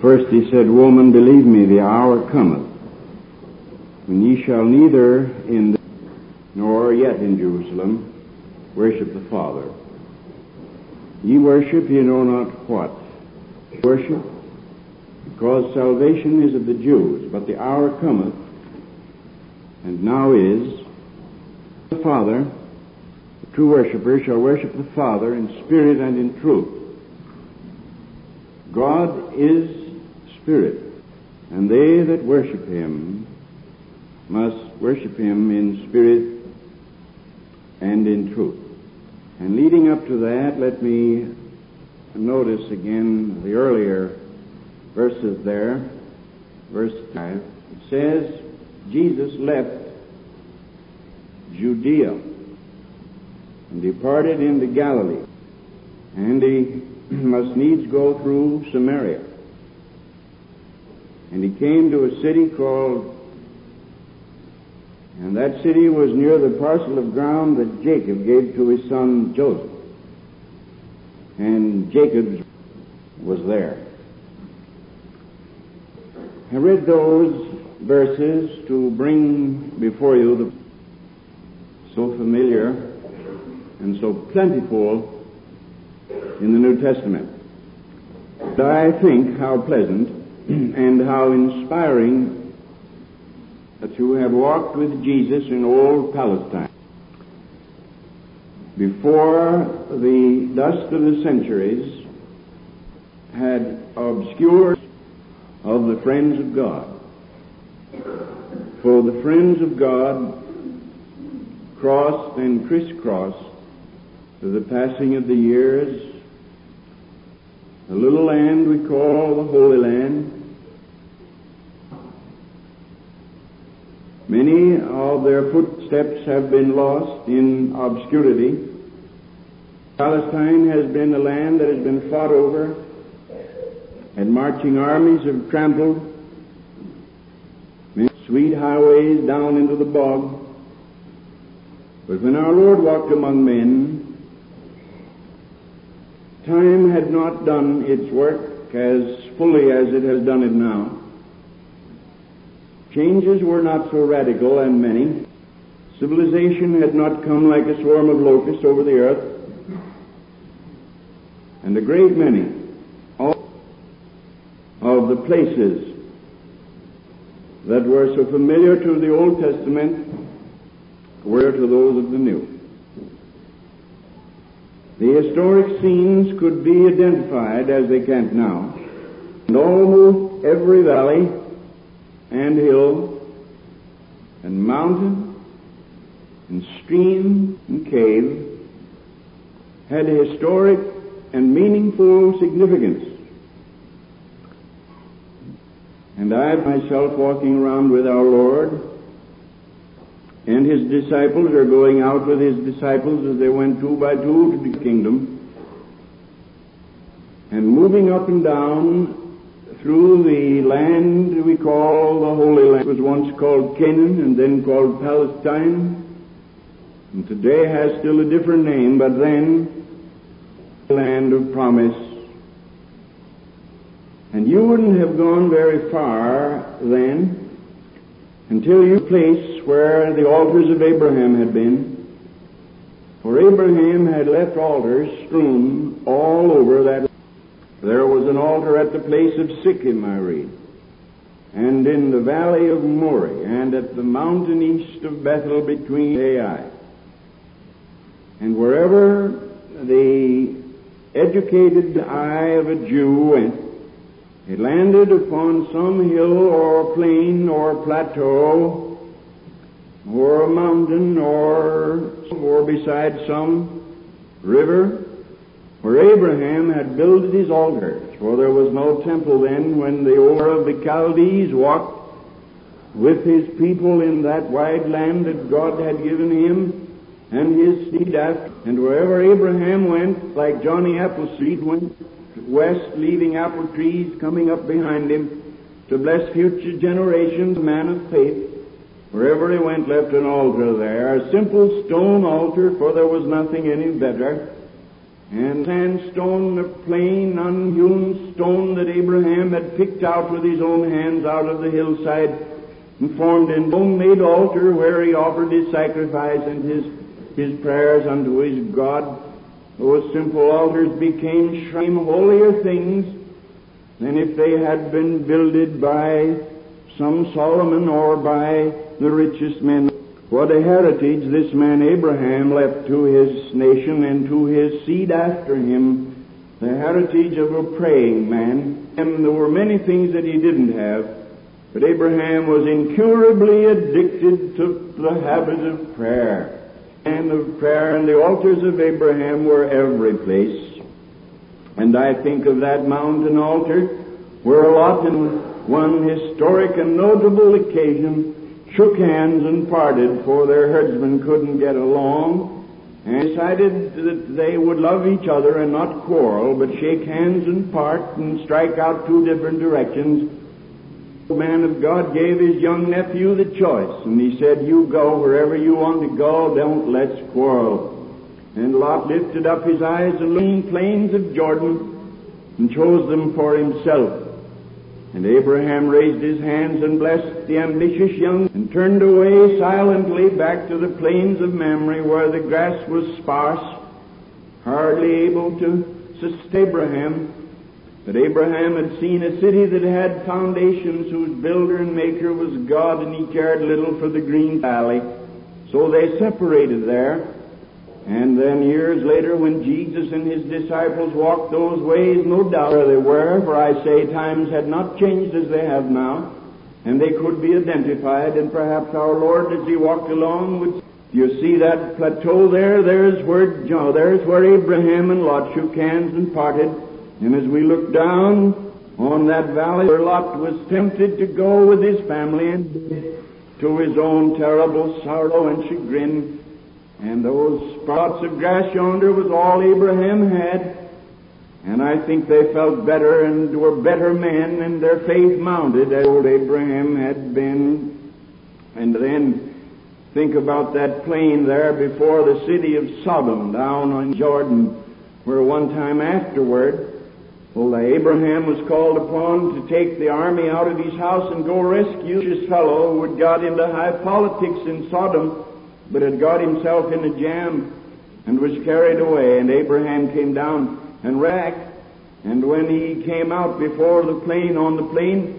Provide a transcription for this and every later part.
First he said, Woman, believe me, the hour cometh, when ye shall neither in the nor yet in Jerusalem worship the Father. Ye worship ye know not what. Worship, because salvation is of the Jews, but the hour cometh, and now is, the Father, the true worshipper shall worship the Father in spirit and in truth. God is Spirit, and they that worship Him must worship Him in spirit and in truth. And leading up to that, let me notice again the earlier verses there. Verse 5, it says, Jesus left Judea and departed into Galilee, and he must needs go through Samaria. And he came to a city called, and that city was near the parcel of ground that Jacob gave to his son Joseph. And Jacob was there. I read those verses to bring before you the so familiar and so plentiful in the New Testament. And I think how pleasant and how inspiring that you have walked with Jesus in old Palestine. Before the dust of the centuries had obscured of the friends of God. For the friends of God crossed and crisscrossed to the passing of the years the little land we call the Holy Land. Many of their footsteps have been lost in obscurity. Palestine has been a land that has been fought over, and marching armies have trampled many sweet highways down into the bog. But when our Lord walked among men, time had not done its work as fully as it has done it now. Changes were not so radical and many. Civilization had not come like a swarm of locusts over the earth. And a great many of the places that were so familiar to the Old Testament were to those of the New. The historic scenes could be identified as they can't now, and almost every valley and hill and mountain and stream and cave had a historic and meaningful significance. And I myself walking around with our Lord, and His disciples are going out with His disciples as they went two by two to the kingdom, and moving up and down through the land we call the Holy Land. It was once called Canaan and then called Palestine, and today has still a different name, but then the land of promise. And you wouldn't have gone very far then until you place where the altars of Abraham had been. For Abraham had left altars strewn all over that. There was an altar at the place of Sikkim, I read, and in the valley of Moreh, and at the mountain east of Bethel between Ai. And wherever the educated eye of a Jew went, it landed upon some hill or plain or plateau or a mountain or beside some river where Abraham had builded his altars. For there was no temple then when the Ur of the Chaldees walked with his people in that wide land that God had given him and his seed after. And wherever Abraham went, like Johnny Appleseed went west, leaving apple trees coming up behind him to bless future generations, man of faith, wherever he went left an altar there, a simple stone altar, for there was nothing any better. and sandstone, the plain, unhewn stone that Abraham had picked out with his own hands out of the hillside, and formed an homemade altar where he offered his sacrifice and his prayers unto his God. Those simple altars became holier things than if they had been builded by some Solomon or by the richest men. What a heritage this man Abraham left to his nation and to his seed after him, the heritage of a praying man. And there were many things that he didn't have, but Abraham was incurably addicted to the habit of prayer. And the altars of Abraham were every place. And I think of that mountain altar where Lot in one historic and notable occasion shook hands and parted, for their herdsmen couldn't get along, and decided that they would love each other and not quarrel, but shake hands and part and strike out two different directions. The man of God gave his young nephew the choice, and he said, "You go wherever you want to go, don't let's quarrel." And Lot lifted up his eyes and looked the plains of Jordan and chose them for himself. And Abraham raised his hands and blessed the ambitious young and turned away silently back to the plains of Mamre, where the grass was sparse, hardly able to sustain Abraham. But Abraham had seen a city that had foundations, whose builder and maker was God, and he cared little for the green valley. So they separated there. And then years later, when Jesus and his disciples walked those ways, no doubt where they were, for I say times had not changed as they have now, and they could be identified, and perhaps our Lord, as he walked along, would, you see that plateau there? There's where Abraham and Lot shook hands and parted. And as we look down on that valley where Lot was tempted to go with his family, and to his own terrible sorrow and chagrin, and those spots of grass yonder was all Abraham had. And I think they felt better and were better men, and their faith mounted as old Abraham had been. And then think about that plain there before the city of Sodom down on Jordan, where one time afterward, Abraham was called upon to take the army out of his house and go rescue this fellow who had got into high politics in Sodom, but had got himself in a jam and was carried away. And Abraham came down and back, and when he came out before the plain, on the plain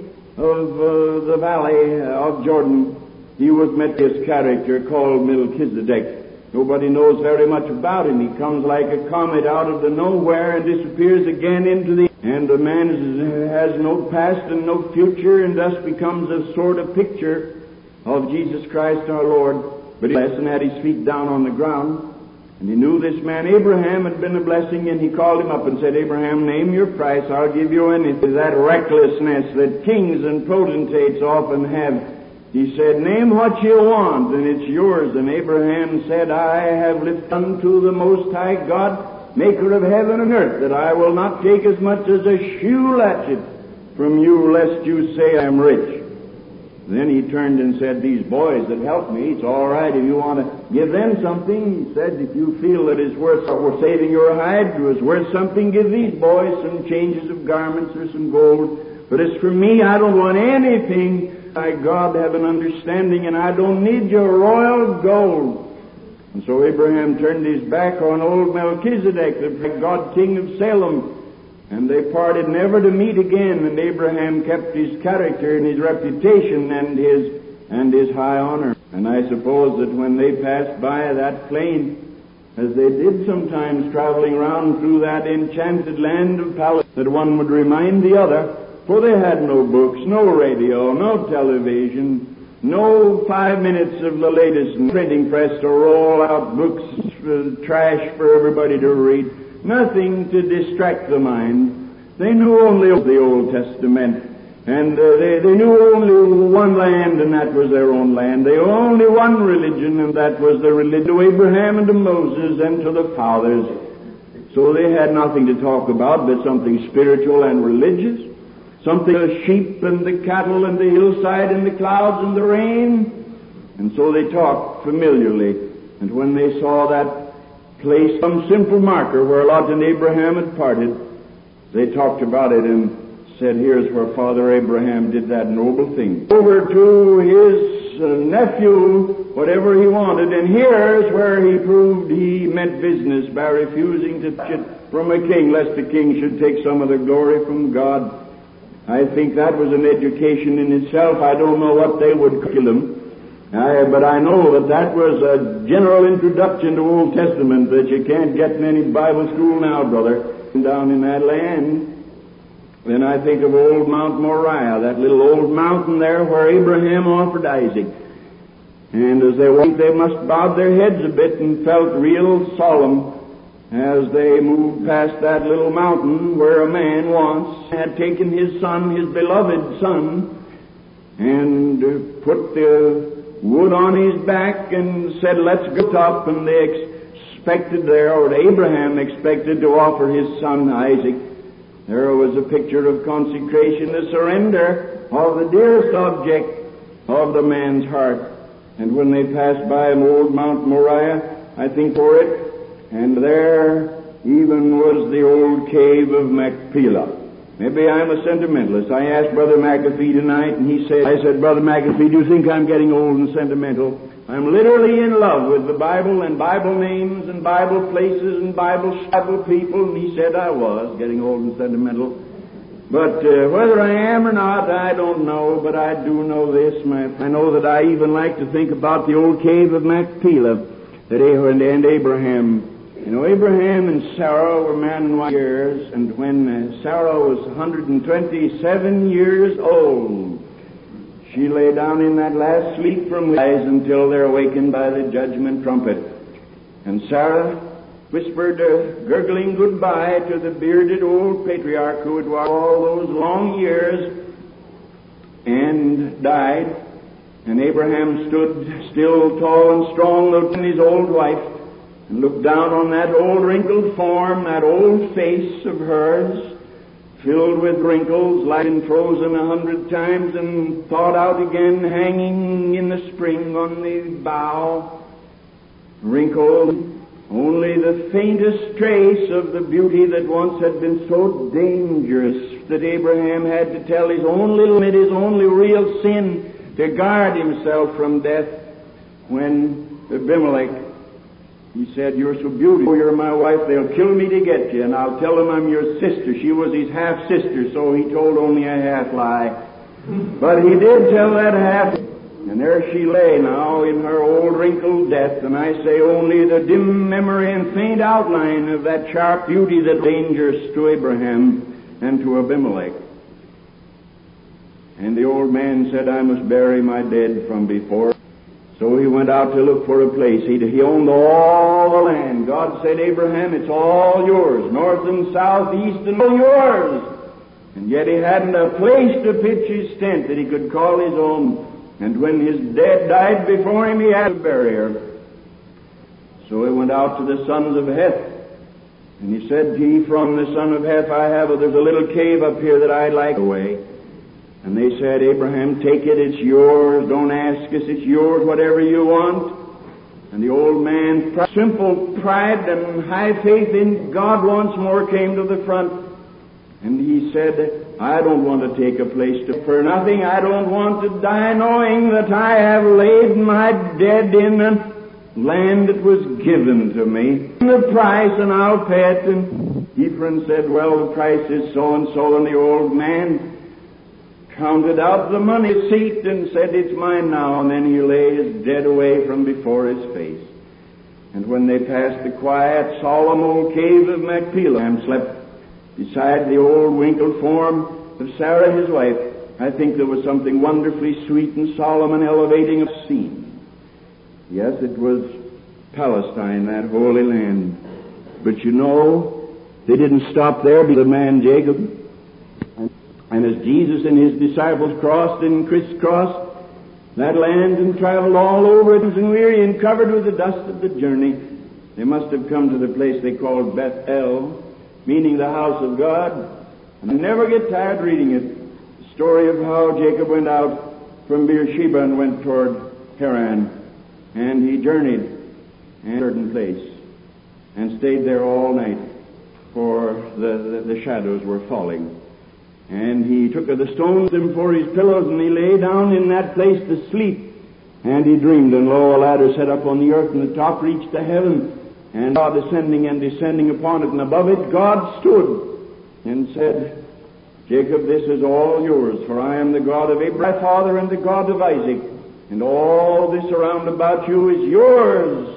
of the valley of Jordan, he was met with this character called Melchizedek. Nobody knows very much about him. He comes like a comet out of the nowhere and disappears again into the... And the man has no past and no future, and thus becomes a sort of picture of Jesus Christ our Lord. But he had his feet down on the ground, and he knew this man Abraham had been a blessing, and he called him up and said, "Abraham, name your price, I'll give you anything." That recklessness that kings and potentates often have. He said, "Name what you want, and it's yours." And Abraham said, "I have lifted unto the Most High God, maker of heaven and earth, that I will not take as much as a shoe latchet from you, lest you say I am rich." Then he turned and said, "These boys that helped me, it's all right if you want to give them something." He said, "If you feel that it's worth saving your hide, it was worth something, give these boys some changes of garments or some gold. But as for me, I don't want anything. My God have an understanding, and I don't need your royal gold." And so Abraham turned his back on old Melchizedek, the God King of Salem, and they parted never to meet again. And Abraham kept his character and his reputation and his high honor. And I suppose that when they passed by that plain, as they did sometimes traveling around through that enchanted land of Palestine, that one would remind the other, for they had no books, no radio, no television, no 5 minutes of the latest printing press to roll out books, trash for everybody to read. Nothing to distract the mind. They knew only the Old Testament, and they knew only one land, and that was their own land. They only one religion, and that was the religion to Abraham and to Moses and to the fathers. So they had nothing to talk about but something spiritual and religious, something the sheep and the cattle and the hillside and the clouds and the rain. And so they talked familiarly. And when they saw that placed some simple marker where Lot and Abraham had parted. They talked about it and said, here's where Father Abraham did that noble thing. Over to his nephew, whatever he wanted, and here's where he proved he meant business by refusing to touch it from a king, lest the king should take some of the glory from God. I think that was an education in itself. I don't know what they would call them. But I know that was a general introduction to Old Testament that you can't get in any Bible school now, brother, down in that land. Then I think of old Mount Moriah, that little old mountain there where Abraham offered Isaac. And as they went, they must bow their heads a bit and felt real solemn as they moved past that little mountain where a man once had taken his son, his beloved son, and put the wood on his back and said, let's go up. And they expected there, or Abraham expected to offer his son Isaac. There was a picture of consecration, the surrender of the dearest object of the man's heart. And when they passed by old Mount Moriah, I think for it, and there even was the old cave of Machpelah. Maybe I'm a sentimentalist. I asked Brother McAfee tonight, and I said, Brother McAfee, do you think I'm getting old and sentimental? I'm literally in love with the Bible and Bible names and Bible places and Bible people, and he said I was getting old and sentimental. But whether I am or not, I don't know, but I do know this. I know that I even like to think about the old cave of Machpelah and Abraham. You know, Abraham and Sarah were man and wife years, and when Sarah was 127 years old, she lay down in that last sleep from her eyes until they're awakened by the judgment trumpet. And Sarah whispered a gurgling goodbye to the bearded old patriarch who had walked all those long years and died. And Abraham stood still, tall and strong, looking at his old wife, and looked down on that old wrinkled form, that old face of hers, filled with wrinkles, like and frozen 100 times, and thawed out again, hanging in the spring on the bough, wrinkled, only the faintest trace of the beauty that once had been so dangerous that Abraham had to tell his only limit, his only real sin, to guard himself from death, when Abimelech, he said, you're so beautiful, you're my wife, they'll kill me to get you, and I'll tell them I'm your sister. She was his half-sister, so he told only a half-lie. But he did tell that half, and there she lay now in her old wrinkled death, and I say only the dim memory and faint outline of that sharp beauty that was dangerous to Abraham and to Abimelech. And the old man said, I must bury my dead from before. So he went out to look for a place. He owned all the land. God said, Abraham, it's all yours, north and south, east and all yours. And yet he hadn't a place to pitch his tent that he could call his own. And when his dead died before him, he had to bury her. So he went out to the sons of Heth. And he said, from the son of Heth there's a little cave up here that I'd like away. And they said, Abraham, take it, it's yours, don't ask us, it's yours, whatever you want. And the old man's simple pride and high faith in God once more came to the front. And he said, I don't want to take a place for nothing. I don't want to die knowing that I have laid my dead in a land that was given to me. The price, and I'll pay it. And Ephraim said, well, the price is so and so. And the old man counted out the money receipt and said, it's mine now. And then he lay his dead away from before his face. And when they passed the quiet, solemn old cave of Machpelah and slept beside the old wrinkled form of Sarah, his wife, I think there was something wonderfully sweet and solemn and elevating of scene. Yes, it was Palestine, that holy land. But you know, they didn't stop there. The man Jacob, and as Jesus and his disciples crossed and crisscrossed that land and traveled all over it and weary and covered with the dust of the journey, they must have come to the place they called Bethel, meaning the house of God. And I never get tired reading it. The story of how Jacob went out from Beersheba and went toward Haran. And he journeyed in a certain place. and stayed there all night, for the shadows were falling. And he took of the stones and for his pillows, and he lay down in that place to sleep. And he dreamed, and lo, a ladder set up on the earth, and the top reached to heaven, and God ascending and descending upon it, and above it God stood and said, Jacob, this is all yours, for I am the God of Abraham, thy father, and the God of Isaac, and all this around about you is yours.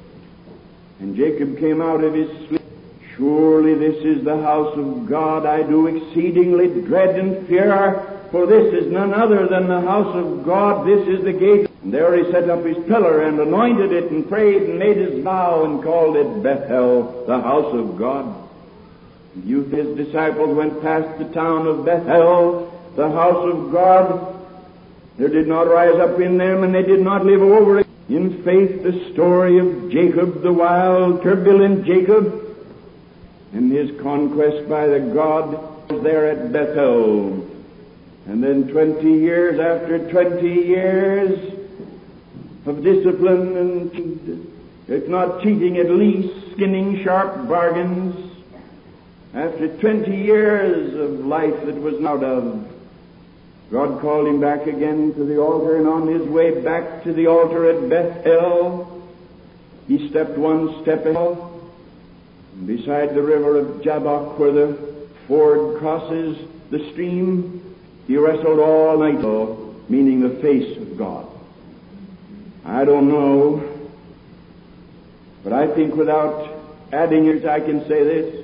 And Jacob came out of his sleep. Surely this is the house of God. I do exceedingly dread and fear, for this is none other than the house of God. This is the gate. And there he set up his pillar and anointed it and prayed and made his vow and called it Bethel, the house of God. And his disciples went past the town of Bethel, the house of God. There did not rise up in them, and they did not live over it. In faith, the story of Jacob, the wild, turbulent Jacob, and his conquest by the God was there at Bethel. And then 20 years, after 20 years of discipline and, if not cheating, at least skinning sharp bargains, after 20 years of life that was not of, God called him back again to the altar, and on his way back to the altar at Bethel, he stepped one step ahead. Beside the river of Jabbok, where the ford crosses the stream, he wrestled all night, meaning the face of God. I don't know, but I think without adding it, I can say this.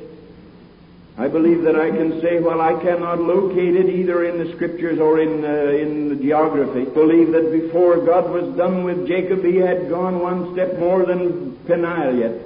I believe that I can say, while I cannot locate it either in the Scriptures or in the geography, I believe that before God was done with Jacob, he had gone one step more than Peniel yet.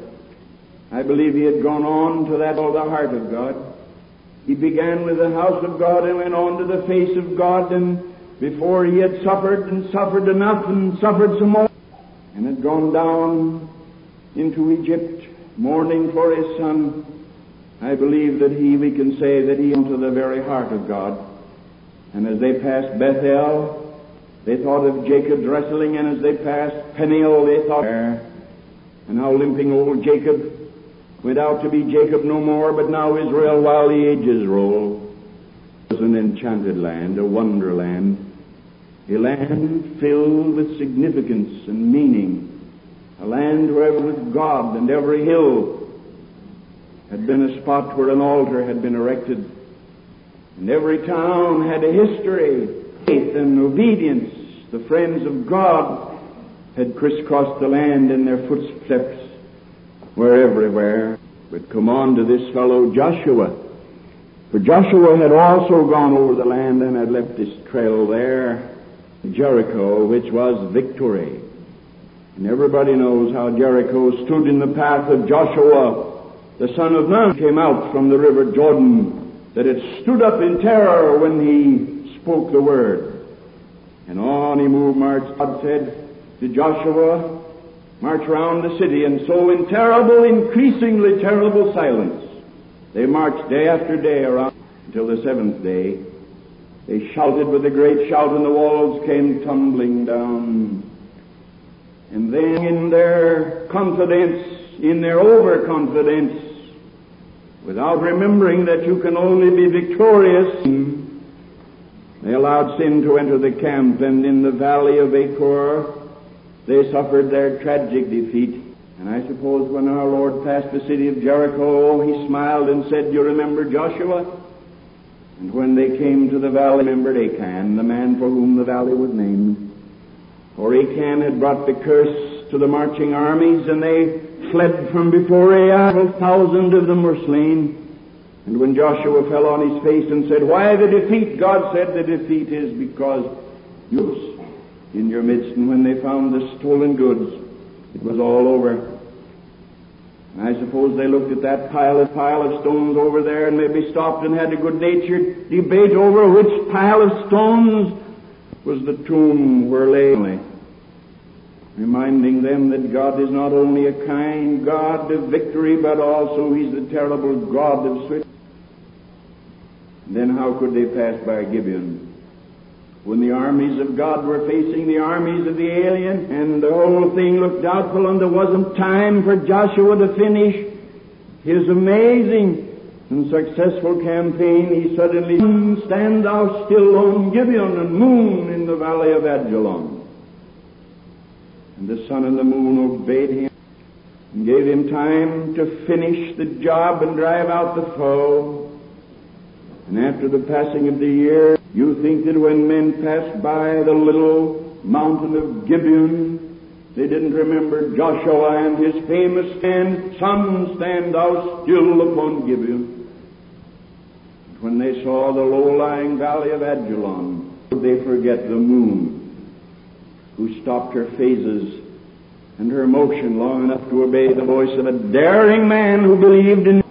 I believe he had gone on to that called the heart of God. He began with the house of God and went on to the face of God, and before he had suffered and suffered enough and suffered some more, and had gone down into Egypt, mourning for his son, I believe that we can say that he went to the very heart of God. And as they passed Bethel, they thought of Jacob's wrestling, and as they passed Peniel, they thought there, and how limping old Jacob went out to be Jacob no more, but now Israel, while the ages roll. It was an enchanted land, a wonderland, a land filled with significance and meaning, a land where with God, and every hill had been a spot where an altar had been erected, and every town had a history, faith and obedience. The friends of God had crisscrossed the land, and their footsteps were everywhere. But come on to this fellow Joshua, for Joshua had also gone over the land and had left his trail there, Jericho, which was victory. And everybody knows how Jericho stood in the path of Joshua, the son of Nun, came out from the river Jordan, that it stood up in terror when he spoke the word. And on he moved, marched. God said to Joshua, march round the city, and so in terrible, increasingly terrible silence, they marched day after day around until the seventh day. They shouted with a great shout, and the walls came tumbling down. And then in their confidence, in their overconfidence, without remembering that you can only be victorious, they allowed sin to enter the camp, and in the valley of Achor they suffered their tragic defeat. And I suppose when our Lord passed the city of Jericho, he smiled and said, "You remember Joshua?" And when they came to the valley, remembered Achan, the man for whom the valley was named. For Achan had brought the curse to the marching armies, and they fled from before Ai. 1,000 of them were slain. And when Joshua fell on his face and said, "Why the defeat?" God said, "The defeat is because you was in your midst." And when they found the stolen goods, it was all over. And I suppose they looked at that pile of stones over there, and maybe stopped and had a good-natured debate over which pile of stones was the tomb where lay, reminding them that God is not only a kind God of victory, but also He's the terrible God of swift. Then how could they pass by Gibeon when the armies of God were facing the armies of the alien, and the whole thing looked doubtful, and there wasn't time for Joshua to finish his amazing and successful campaign, he suddenly, stand thou still on Gibeon, and moon in the valley of Ajalon. And the sun and the moon obeyed him and gave him time to finish the job and drive out the foe. And after the passing of the year, you think that when men passed by the little mountain of Gibeon, they didn't remember Joshua and his famous stand, sun, stand thou still upon Gibeon. When they saw the low-lying valley of Ajalon, they forget the moon, who stopped her phases and her motion long enough to obey the voice of a daring man who believed in.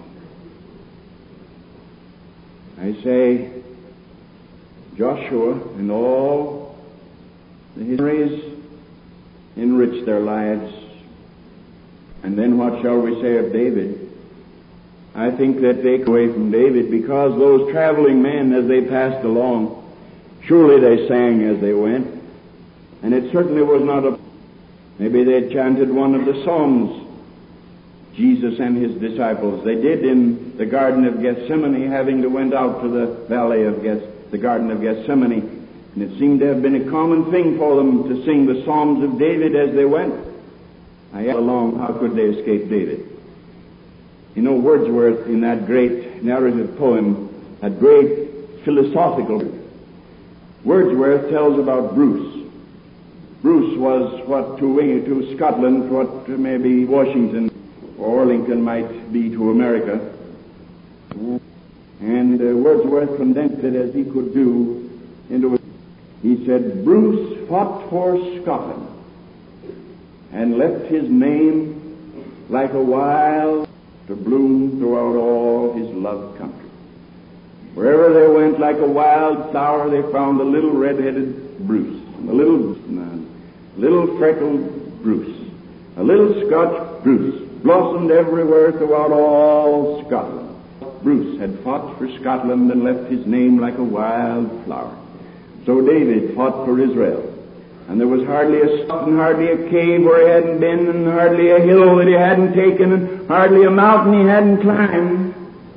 I say, Joshua and all the histories enriched their lives. And then what shall we say of David? I think that they go away from David because those traveling men, as they passed along, surely they sang as they went. And it certainly was not a... Maybe they chanted one of the Psalms, Jesus and his disciples. They did in the Garden of Gethsemane, having to went out to the valley of the Garden of Gethsemane. And it seemed to have been a common thing for them to sing the Psalms of David as they went. Along, how could they escape David? You know, Wordsworth, in that great narrative poem, that great philosophical, Wordsworth tells about Bruce. Bruce was what to Scotland, what maybe Washington or Lincoln might be to America. And Wordsworth condensed it as he could do into a... He said, Bruce fought for Scotland and left his name like a wild to bloom throughout all his loved country. Wherever they went, like a wild flower, they found a little red-headed Bruce, a little freckled Bruce, a little Scotch Bruce, blossomed everywhere throughout all Scotland. Bruce had fought for Scotland and left his name like a wild flower. So David fought for Israel. And there was hardly a spot and hardly a cave where he hadn't been, and hardly a hill that he hadn't taken, and hardly a mountain he hadn't climbed.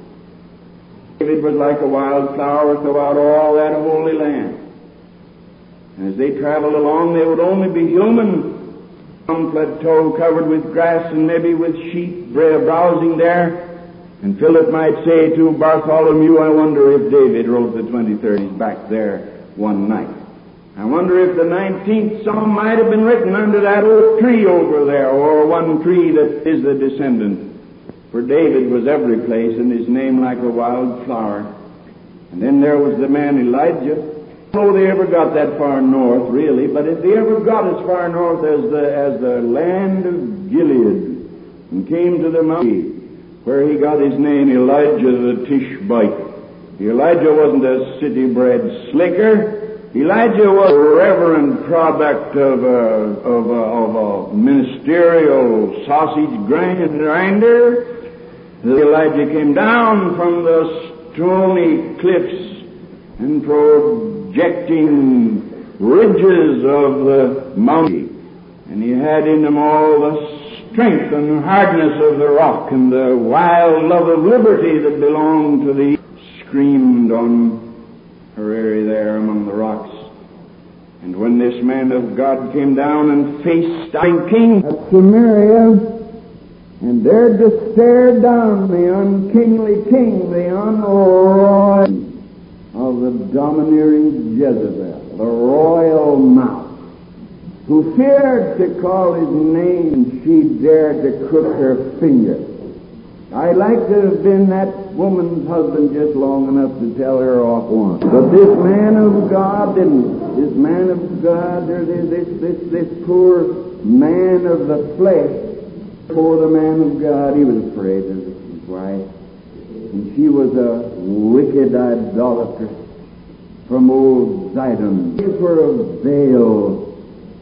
David was like a wild flower throughout all that holy land. And as they traveled along, they would only be human. Some plateau covered with grass and maybe with sheep browsing there. And Philip might say to Bartholomew, I wonder if David wrote the 23rd. He's back there one night. I wonder if the 19th Psalm might have been written under that old tree over there, or one tree that is the descendant. For David was every place, and his name like a wild flower. And then there was the man Elijah. I don't know if they ever got that far north, really, but if they ever got as far north as the land of Gilead, and came to the mountain where he got his name, Elijah the Tishbite. Elijah wasn't a city-bred slicker. Elijah was a reverend product of a ministerial sausage grinder. Elijah came down from the stony cliffs and projecting ridges of the mountain, and he had in him all the strength and hardness of the rock and the wild love of liberty that belonged to the screamed on her area there among the rocks. And when this man of God came down and faced the king of Samaria, and dared to stare down the unkingly king, the unroyal of the domineering Jezebel, the royal mouth, who feared to call his name, and she dared to crook her finger. I'd like to have been that woman's husband just long enough to tell her off once. But this man of God didn't. This man of God, this poor man of the flesh, poor the man of God, he was afraid of his wife. And she was a wicked idolatress from old Zidon. He for a veil.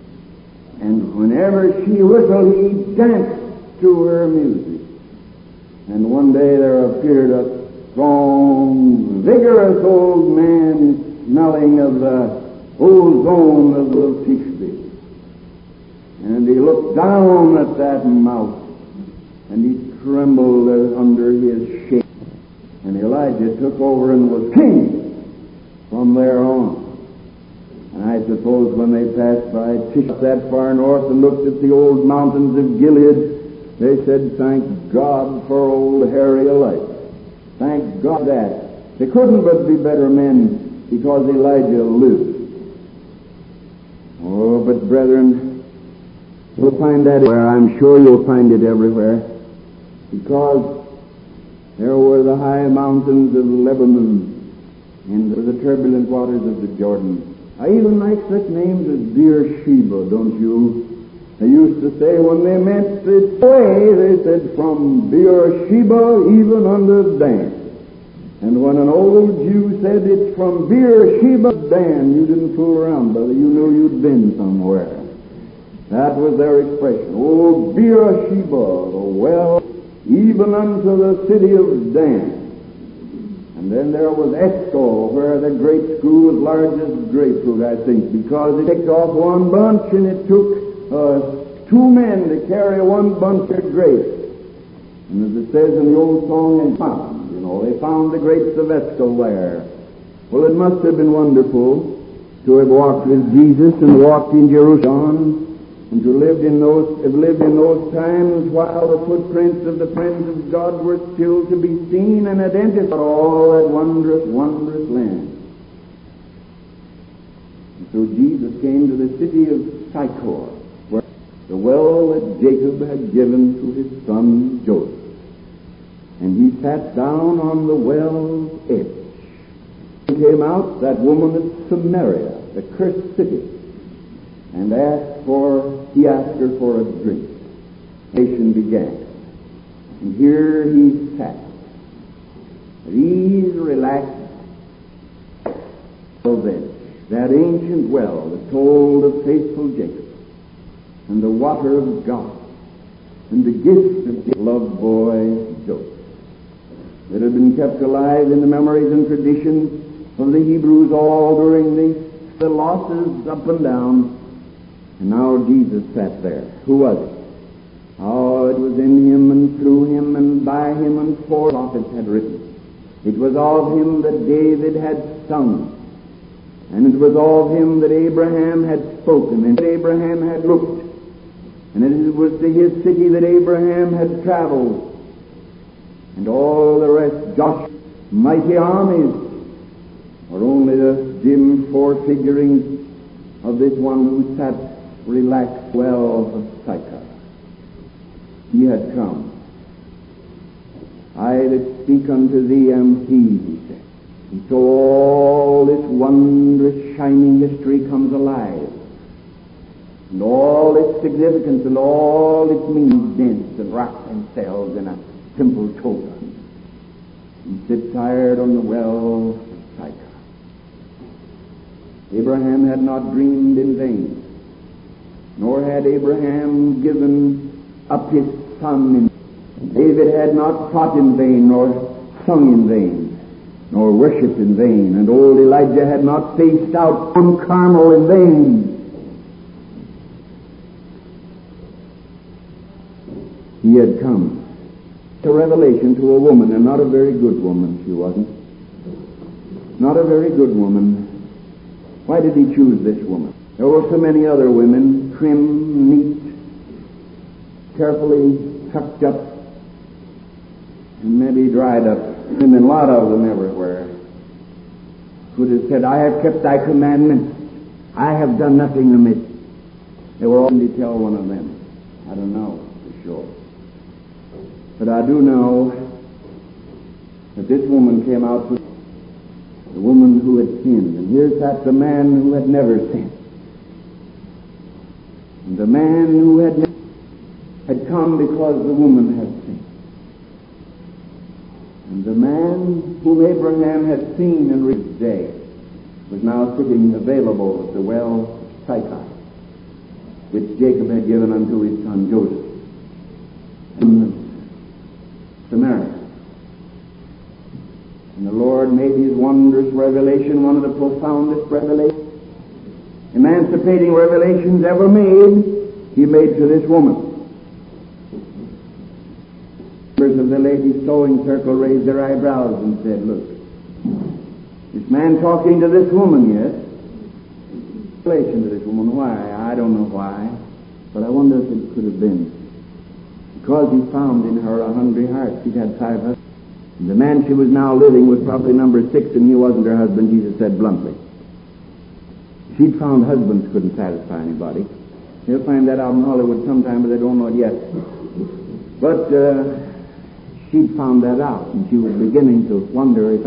And whenever she whistled, he danced to her music. And one day there appeared a strong, vigorous old man smelling of the ozone of the Tishbe. And he looked down at that mouth and he trembled under his shame. And Elijah took over and was king from there on. And I suppose when they passed by Tishbe that far north and looked at the old mountains of Gilead, they said, "Thank God for old hairy Elijah. Thank God that." They couldn't but be better men because Elijah lived. Oh, but brethren, you'll find that everywhere. I'm sure you'll find it everywhere. Because there were the high mountains of Lebanon and there were the turbulent waters of the Jordan. I even like such names as Beersheba, don't you? They used to say when they meant its way, they said from Beersheba even unto Dan. And when an old Jew said it's from Beersheba to Dan, you didn't fool around, brother. You knew you'd been somewhere. That was their expression. Oh, Beersheba, the well, even unto the city of Dan. And then there was Eshcol, where the grape grew as large as grapefruit, I think, because it picked off one bunch and it took 2 men to carry one bunch of grapes. And as it says in the old song, and found, they found the grapes of Eshcol there. Well, it must have been wonderful to have walked with Jesus and walked in Jerusalem and to have lived in those times while the footprints of the friends of God were still to be seen and identified all that wondrous, wondrous land. And so Jesus came to the city of Sychar, where the well that Jacob had given to his son Joseph. And he sat down on the well's edge. He came out, that woman of Samaria, the cursed city, and he asked her for a drink. Nation began. And here he sat, at ease, relaxed, edge, that ancient well that told of faithful Jacob, and the water of God, and the gift of the loved boy Joseph, that had been kept alive in the memories and traditions of the Hebrews all during the losses up and down. And now Jesus sat there. Who was it? Oh, it was in him and through him and by him and for prophets had written. It was of him that David had sung. And it was of him that Abraham had spoken and that Abraham had looked. And it was to his city that Abraham had traveled. And all the rest, Joshua, mighty armies, are only the dim forefigurings of this one who sat relaxed well of Sychar. He had come. I that speak unto thee am he said. And so all this wondrous shining history comes alive. And all its significance and all its meaning dense and wrap themselves in a simple toga. And sit tired on the well of Sychar. Abraham had not dreamed in vain, nor had Abraham given up his son. David had not fought in vain, nor sung in vain, nor worshipped in vain, and old Elijah had not faced out on Carmel in vain. He had come to revelation to a woman, and not a very good woman she wasn't. Not a very good woman. Why did he choose this woman? There were so many other women, trim, neat, carefully tucked up, and maybe dried up, and a lot of them everywhere, who had said, I have kept thy commandments. I have done nothing amiss. They were all to tell one of them. I don't know for sure. But I do know that this woman came out with the woman who had sinned. And here sat the man who had never sinned. And the man who had come because the woman had sinned. And the man whom Abraham had seen in his day was now sitting available at the well of Sychar, which Jacob had given unto his son Joseph. And Samaria. And the Lord made his wondrous revelation one of the profoundest revelations, emancipating revelations ever made, he made to this woman. the ladies' sewing circle raised their eyebrows and said, "Look, this man talking to this woman, yes? Relation to this woman. Why? I don't know why. But I wonder if it could have been because he found in her a hungry heart." She'd had 5 husbands. And the man she was now living was probably number 6, and he wasn't her husband, Jesus said bluntly. She'd found husbands couldn't satisfy anybody. They'll find that out in Hollywood sometime, but they don't know it yet. But she'd found that out, and she was beginning to wonder if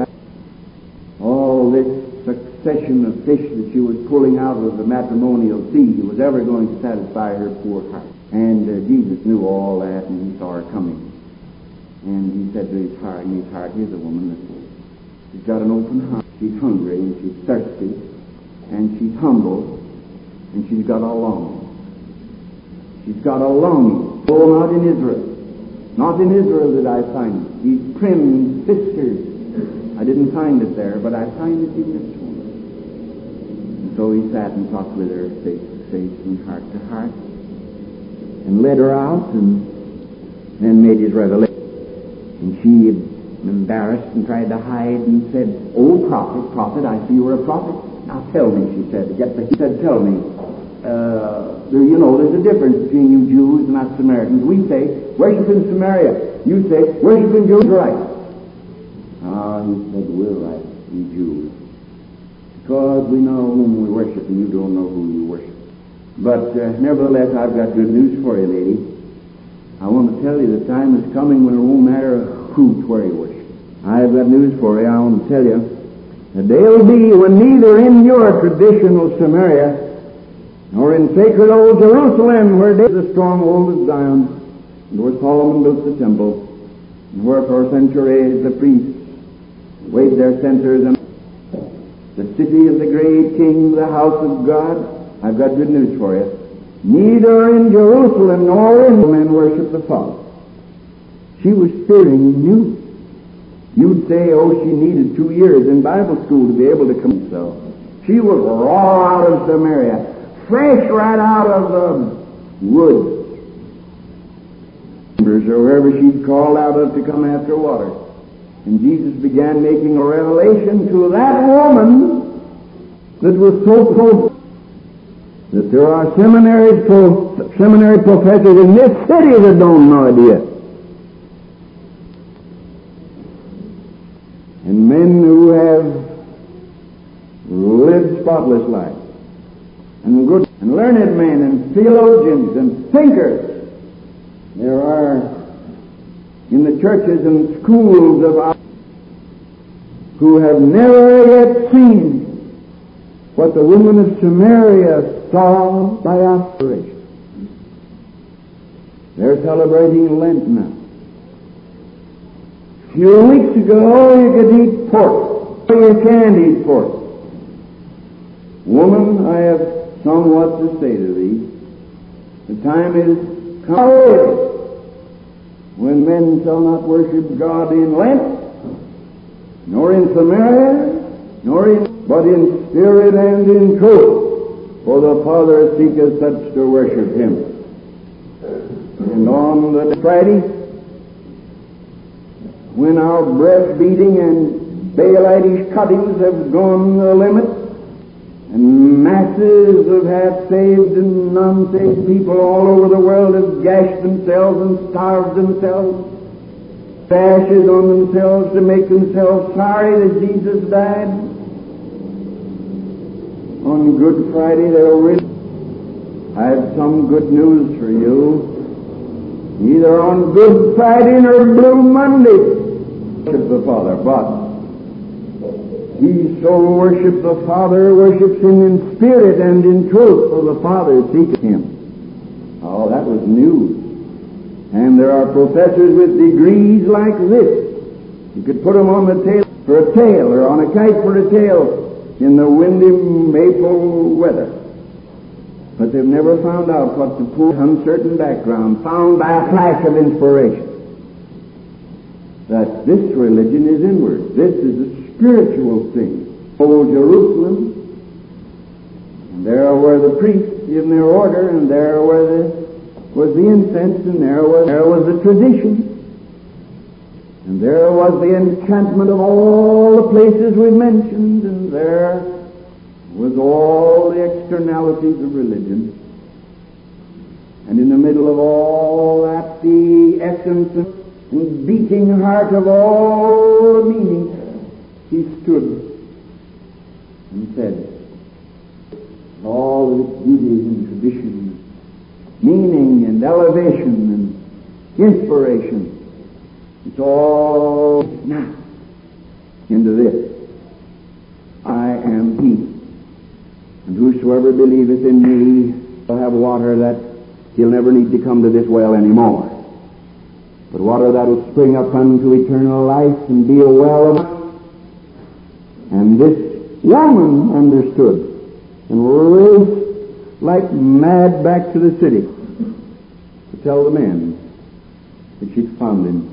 all this succession of fish that she was pulling out of the matrimonial sea was ever going to satisfy her poor heart. And Jesus knew all that, and he saw her coming. And he said to his heart, "Here's a woman that she's got an open heart. She's hungry, and she's thirsty, and she's humble, and she's got a longing. She's got a longing. Oh, not in Israel. Not in Israel did I find it. These prim sisters. I didn't find it there, but I find it in this woman." And so he sat and talked with her face to face and heart to heart, and led her out, and then made his revelation. And she, embarrassed and tried to hide, and said, "Oh, prophet, I see you're a prophet. Now tell me," she said. He said, "Tell me. There's a difference between you Jews and us Samaritans. We say, worship in Samaria. You say, worship in Jerusalem." He said, "We're right, we Jews, because we know whom we worship, and you don't know who you worship. But nevertheless, I've got good news for you, lady. I want to tell you the time is coming when it won't matter who, where you worship. I've got news for you. I want to tell you. The day will be when neither in your traditional Samaria nor in sacred old Jerusalem, where the stronghold of Zion, and where Solomon built the temple, and where for centuries the priests waved their censers, and the city of the great King, the house of God. I've got good news for you. Neither in Jerusalem nor in men worship the Father." She was fearing you. You'd say, oh, she needed 2 years in Bible school to be able to come. So she was raw out of Samaria, fresh right out of the woods, or wherever she'd called out of to come after water. And Jesus began making a revelation to that woman that was so close that there are seminary professors in this city that don't know it yet. And men who have lived spotless lives, and good and learned men and theologians and thinkers. There are in the churches and schools of our who have never yet seen what the woman of Samaria saw by operation. They're celebrating Lent now. A few weeks ago you could eat pork, or you can't eat pork. Woman, I have somewhat to say to thee. The time is come when men shall not worship God in Lent, nor in Samaria, but in spirit and in truth. For the Father seeketh such to worship Him. And on the Friday, when our breast-beating and Baalitish cuttings have gone the limit, and masses of half-saved and non-saved people all over the world have gashed themselves and starved themselves, ashes on themselves to make themselves sorry that Jesus died. On Good Friday, I have some good news for you. Neither on Good Friday nor Blue Monday worship the Father, but he so worships the Father, worships Him in spirit and in truth, for the Father seeketh Him. Oh, that was news. And there are professors with degrees like this. You could put them on the tail for a tail, or on a kite for a tail, in the windy maple weather. But they've never found out what the poor uncertain background found by a flash of inspiration. That this religion is inward. This is a spiritual thing. Old Jerusalem, and there were the priests in their order, and there was the incense, and there was the tradition. And there was the enchantment of all the places we mentioned, and there was all the externalities of religion. And in the middle of all that, the essence and beating heart of all the meaning, he stood and said, all of its beauties and tradition, meaning and elevation and inspiration, it's all now into this. I am He, and whosoever believeth in me will have water that he'll never need to come to this well anymore, but water that will spring up unto eternal life and be a well of. And this woman understood and raced like mad back to the city to tell the men that she'd found him.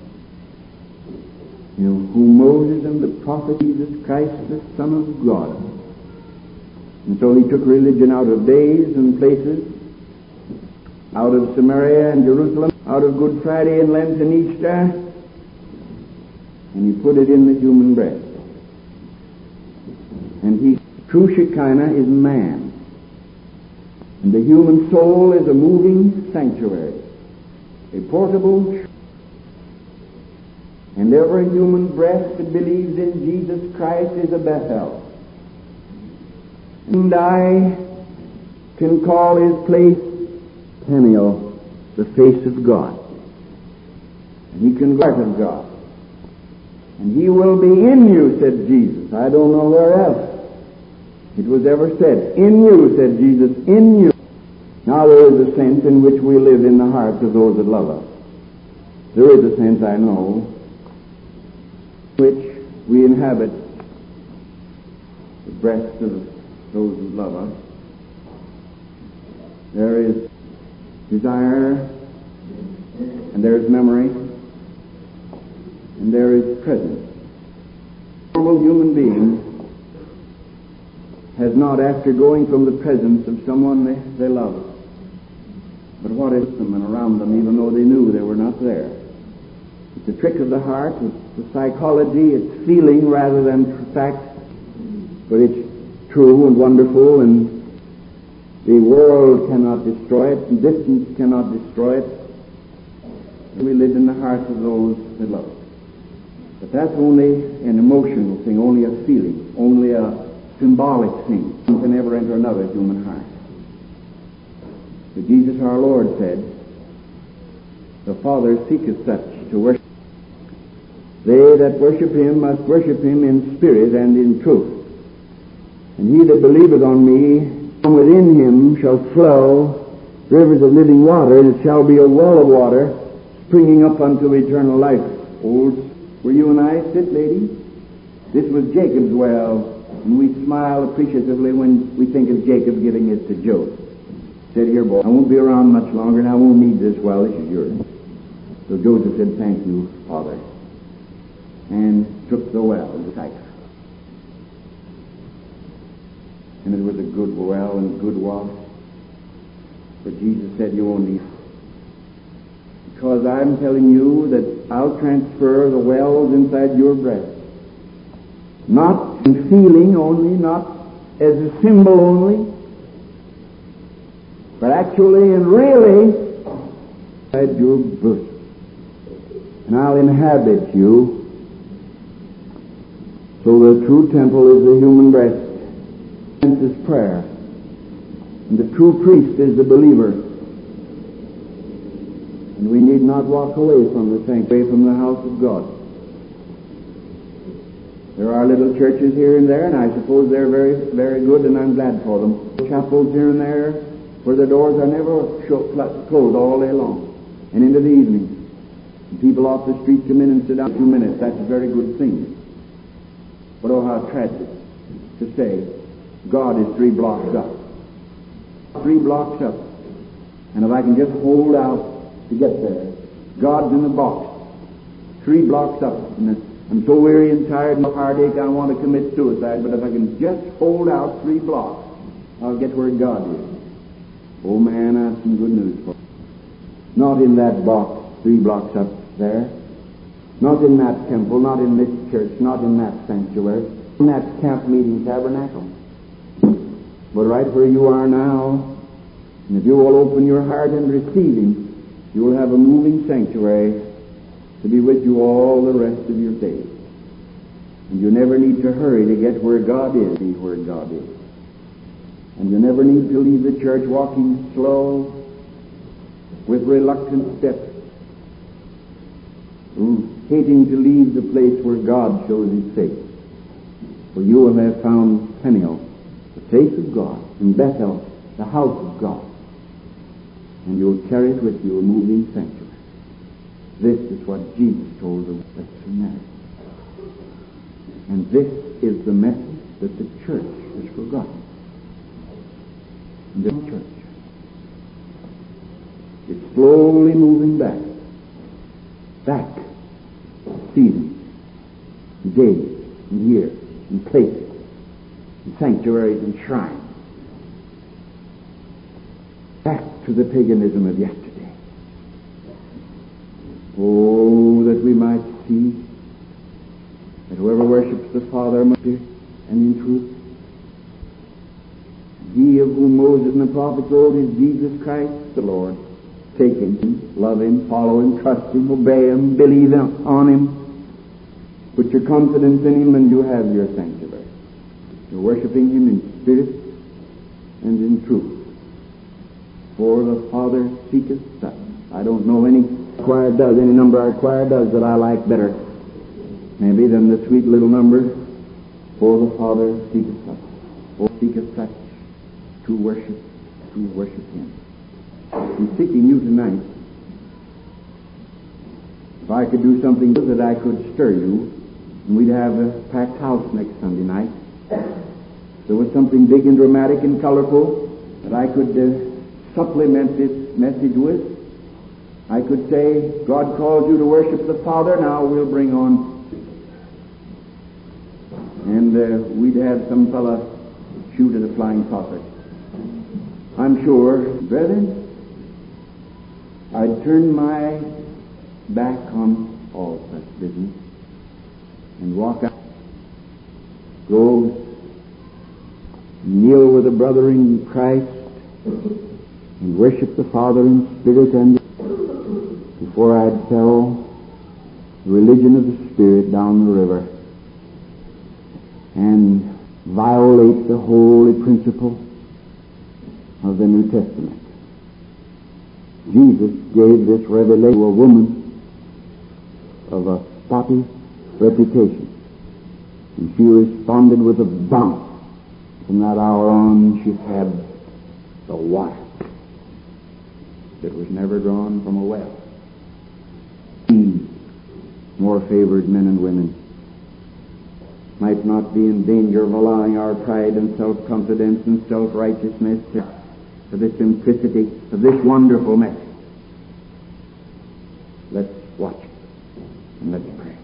You know, who Moses and the prophet Jesus Christ, the Son of God. And so he took religion out of days and places, out of Samaria and Jerusalem, out of Good Friday and Lent and Easter, and he put it in the human breast. And true Shekinah is man, and the human soul is a moving sanctuary, a portable. And every human breast that believes in Jesus Christ is a Bethel. And I can call his place Peniel, the face of God. And he can guard of God. And he will be in you, said Jesus. I don't know where else it was ever said. In you, said Jesus, in you. Now there is a sense in which we live in the hearts of those that love us. There is a sense, I know, which we inhabit the breasts of those who love us. There is desire, and there is memory, and there is presence. A normal human being has not, after going from the presence of someone they love, but what is them and around them, even though they knew they were not there. It's a trick of the heart, it's the psychology, it's feeling rather than fact, but it's true and wonderful, and the world cannot destroy it, and distance cannot destroy it. We live in the hearts of those that love us. But that's only an emotional thing, only a feeling, only a symbolic thing. One can never enter another human heart. But Jesus our Lord said, the Father seeketh such to worship. They that worship him must worship him in spirit and in truth. And he that believeth on me, from within him shall flow rivers of living water, and it shall be a well of water springing up unto eternal life. Old, where you and I sit, lady, this was Jacob's well, and we smile appreciatively when we think of Jacob giving it to Joseph. Said, here, boy, I won't be around much longer, and I won't need this well. This is yours. So Joseph said, thank you, Father, and took the well, the site. And it was a good well and good water. But Jesus said, you won't need it. Because I'm telling you that I'll transfer the wells inside your breast. Not in feeling only, not as a symbol only, but actually and really inside your bosom. And I'll inhabit you. So the true temple is the human breast. Is prayer, and the true priest is the believer, and we need not walk away from the sanctuary, from the house of God. There are little churches here and there, and I suppose they're very, very good, and I'm glad for them. Chapels here and there, where the doors are never closed all day long, and into the evening. And people off the street come in and sit down a few minutes. That's a very good thing. But oh, how tragic to say, God is 3 blocks up. 3 blocks up. And if I can just hold out to get there, God's in the box. 3 blocks up. And I'm so weary and tired and heartache I want to commit suicide, but if I can just hold out 3 blocks, I'll get where God is. Oh man, I have some good news for you. Not in that box, 3 blocks up there. Not in that temple, not in this church, not in that sanctuary, in that camp meeting tabernacle. But right where you are now, and if you will open your heart and receive Him, you will have a moving sanctuary to be with you all the rest of your days. And you never need to hurry to get where God is, be where God is. And you never need to leave the church walking slow with reluctant steps, hating to leave the place where God shows His face. For you will have found Peniel, the face of God, and Bethel, the house of God. And you'll carry it with you, a moving sanctuary. This is what Jesus told the Samaritan. And this is the message that the church has forgotten. The church is slowly moving back, seasons, and days, and years, and places, and sanctuaries, and shrines, back to the paganism of yesterday. Oh, that we might see that whoever worships the Father must be, and in truth, He of whom Moses and the prophets wrote is Jesus Christ the Lord. Take Him, love Him, follow Him, trust Him, obey Him, believe on Him. Put your confidence in Him, and you have your sanctuary. You're worshiping Him in spirit and in truth. For the Father seeketh such. I don't know any number our choir does that I like better, maybe, than the sweet little number, for the Father seeketh such. For seeketh such to worship Him. I'm seeking you tonight. If I could do something that I could stir you, and we'd have a packed house next Sunday night. There was something big and dramatic and colorful that I could supplement this message with. I could say, God calls you to worship the Father, now we'll bring on. And we'd have some fella shoot at a flying saucer. I'm sure, brethren, I'd turn my back on all such business and walk out, go kneel with a brother in Christ and worship the Father in spirit and before I'd sell the religion of the Spirit down the river and violate the holy principle of the New Testament. Jesus gave this revelation to a woman of a spotty reputation, and she responded with a bounce. From that hour on, she had the water that was never drawn from a well. More favored men and women might not be in danger of allowing our pride and self-confidence and self-righteousness to the simplicity of this wonderful message. Let's watch it and let's pray.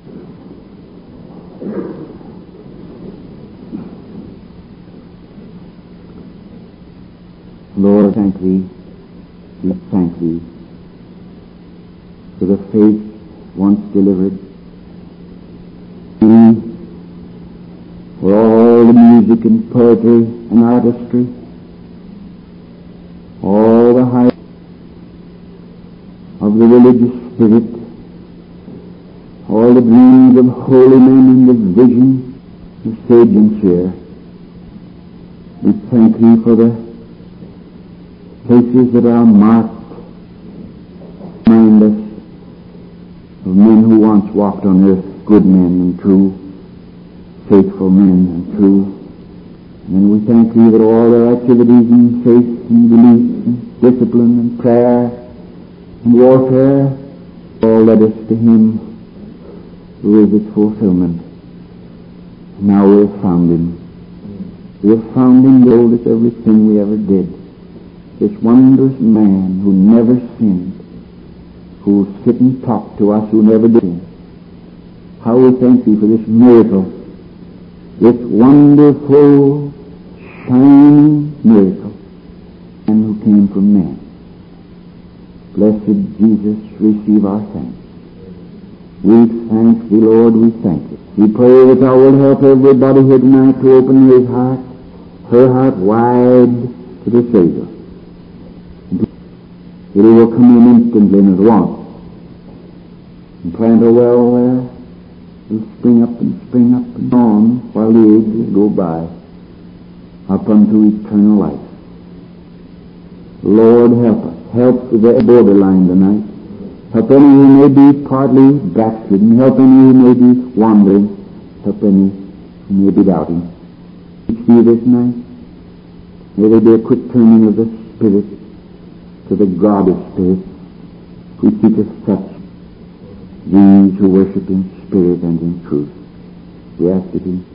Lord, thank Thee, we thank Thee for the faith once delivered, for all the music and poetry and artistry, all the height of the religious spirit, all the dreams of holy men and the vision of sage and seer. We thank Thee for the places that are marked, remind us of men who once walked on earth, good men and true, faithful men and true. And we thank Thee that all their activities in faith and belief and discipline and prayer and warfare all led us to Him who is its fulfillment. Now we have found Him. We have found Him who told us everything we ever did. This wondrous man who never sinned, who sit and talk to us who never did. How we thank Thee for this miracle, this wonderful, shining miracle, and who came from men. Blessed Jesus, receive our thanks. We thank Thee, Lord, we thank Thee. We pray that Thou wilt help everybody here tonight to open his heart, her heart wide to the Savior. That He will come in instantly and at once and plant a well there. It'll spring up and on while the ages go by up unto eternal life. Lord, help us. Help the borderline tonight. Help any who may be partly backslidden. Help any who may be wandering. Help any who may be doubting. Teach Thee this night. May there be a quick turning of the Spirit to the God of Spirit, who seeketh such, these who worship in spirit and in truth. We ask it in